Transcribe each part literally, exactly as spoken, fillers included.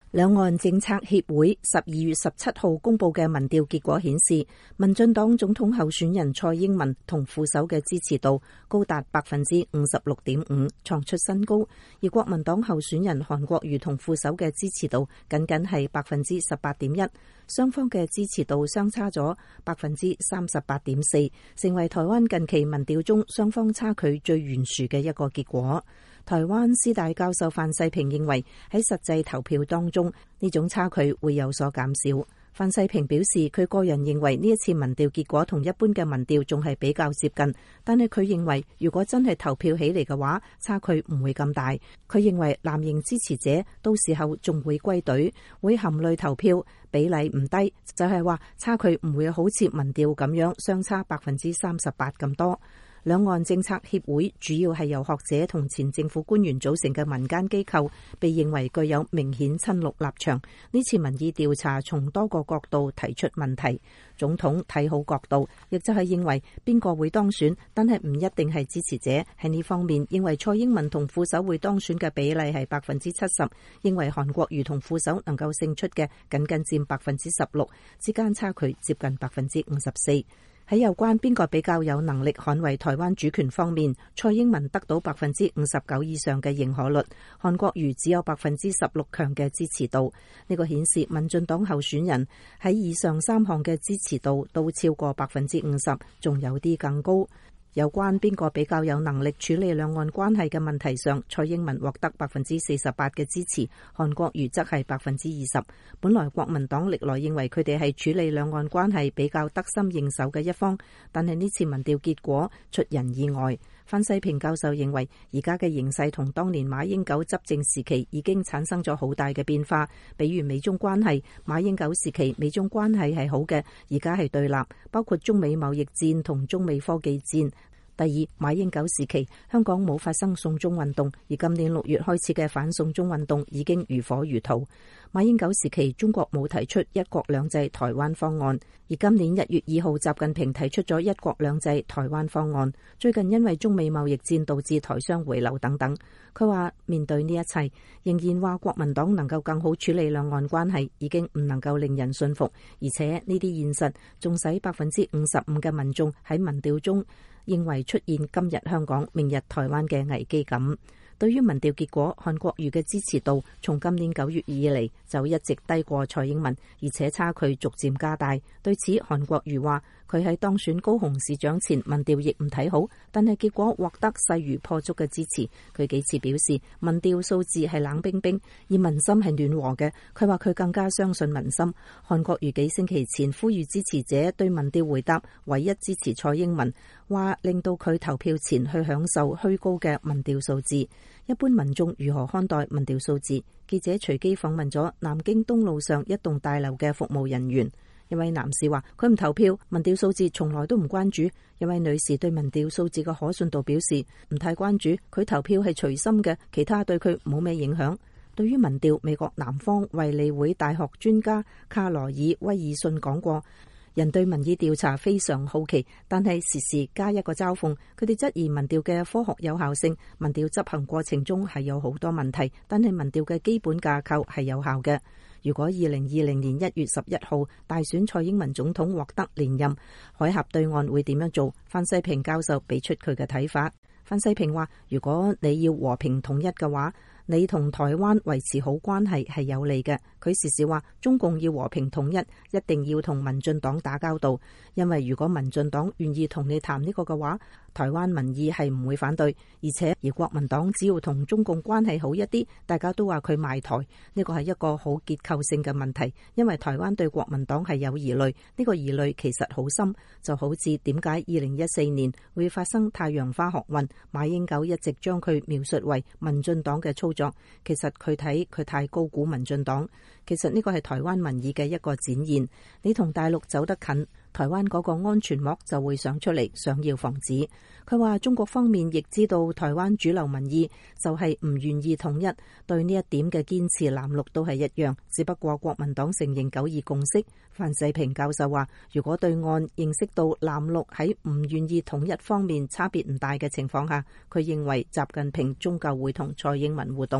兩岸政策協會十二月十七號公布嘅民調結果顯示，民進黨總統候選人蔡英文同副手嘅支持度高達百分之五十六點五，創出新高；而國民黨候選人韓國瑜同副手嘅支持度僅僅係百分之十八點一，雙方嘅支持度相差咗百分之三十八點四，成為台灣近期民調中雙方差距最懸殊嘅一個結果。台灣師大教授范世平認為喺實際投票當中，呢種差距會有所減少。范世平表示，佢個人認為呢一次民調結果同一般嘅民調仲係比較接近，但係佢認為如果真係投票起嚟嘅話，差距唔會咁大。佢認為藍營支持者到時候仲會歸隊，會含淚投票，比例唔低，就係話差距唔會好似民調咁樣相差百分之三十八咁多。兩岸政策協會主要係由學者同前政府官員組成嘅民間機構，被認為具有明顯親綠立場。呢次民意調查從多個角度提出問題。總統睇好角度，亦就係認為邊個會當選，但係唔一定係支持者。喺呢方面，認為蔡英文同副手會當選嘅比例係百分之七十，認為韓國瑜同副手能夠勝出嘅僅僅佔百分之十六，之間差距接近百分之五十四。喺有關邊個比較有能力捍衛台灣主權方面，蔡英文得到百分之五十九以上嘅認可率，韓國瑜只有百分之十六強嘅支持度。呢個顯示民進黨候選人喺以上三項嘅支持度都超過百分之五十，仲有啲更高。有關邊個比較有能力處理兩岸關係嘅問題上，蔡英文獲得百分之四十八嘅支持，韓國瑜則係百分之二十。本來國民黨歷來認為佢哋係處理兩岸關係比較得心應手嘅一方，但係呢次民調結果出人意外。范世平教授認為，而家嘅形勢同當年馬英九執政時期已經產生咗好大嘅變化。比如美中關係，馬英九時期美中關係係好嘅，而家係對立，包括中美貿易戰同中美科技戰。第二，馬英九時期香港冇發生送中運動，而今年六月開始嘅反送中運動已經如火如荼。馬英九時期中國冇提出一國兩制台灣方案，而今年一月二號習近平提出咗一國兩制台灣方案。最近因為中美貿易戰導致台商回流等等，佢話面對呢一切，仍然話國民黨能夠更好處理兩岸關係已經唔能夠令人信服，而且呢啲現實仲使百分之五十五嘅民眾喺民調中認為出現今日香港明日台灣嘅危機感。對於民調結果，韓國瑜嘅支持度從今年九月以嚟就一直低過蔡英文，而且差距逐漸加大。對此，韓國瑜話佢喺當選高雄市長前民調亦唔睇好，但係結果獲得勢如破竹嘅支持。佢幾次表示民調數字係冷冰冰，而民心係暖和嘅。佢話佢更加相信民心。韓國瑜幾星期前呼籲支持者對民調回答唯一支持蔡英文，話令到佢投票前去享受虛高嘅民調數字。一般民眾如何看待民調數字？記者隨機訪問咗南京東路上一棟大樓嘅服務人員，一位男士話佢唔投票，民調數字從來都唔關注。一位女士對民調數字嘅可信度表示唔太關注，佢投票係隨心嘅，其他對佢冇咩影響。對於民調，美國南方衛理會大學專家卡羅爾威爾遜講過，人對民意調查非常好奇，但係時時加一個嘲諷。佢哋質疑民調嘅科學有效性，民調執行過程中係有好多問題，但係民調嘅基本架構係有效嘅。如果二零二零年一月十一號大選蔡英文總統獲得連任，海峽對岸會點樣做？范世平教授俾出佢嘅睇法。范世平話，如果你要和平統一嘅話，你同台灣維持好關係係有利嘅。佢時時話中共要和平統一，一定要同民進黨打交道，因為如果民進黨願意同你談呢個嘅話，台灣民意係唔會反對，而且而國民黨只要同中共關係好一啲，大家都話佢賣台，呢個係一個好結構性嘅問題，因為台灣對國民黨係有疑慮，呢個疑慮其實好深，就好似點解二零一四年會發生太陽花學運，馬英九一直將佢描述為民進黨嘅操作，其實佢睇佢太高估民進黨，其實呢個係台灣民意嘅一個展現。你同大陸走得近，台灣嗰個安全膜就會想出嚟，想要防止。佢話中國方面亦知道台灣主流民意就係唔願意統一，對呢一點嘅堅持藍綠都係一樣，只不過國民黨承認九二共識。范世平教授話，如果對岸認識到藍綠喺唔願意統一方面差別唔大嘅情況下，佢認為習近平終究會同蔡英文互動。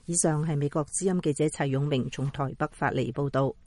以上係美國之音記者齊勇明從台北發嚟報道。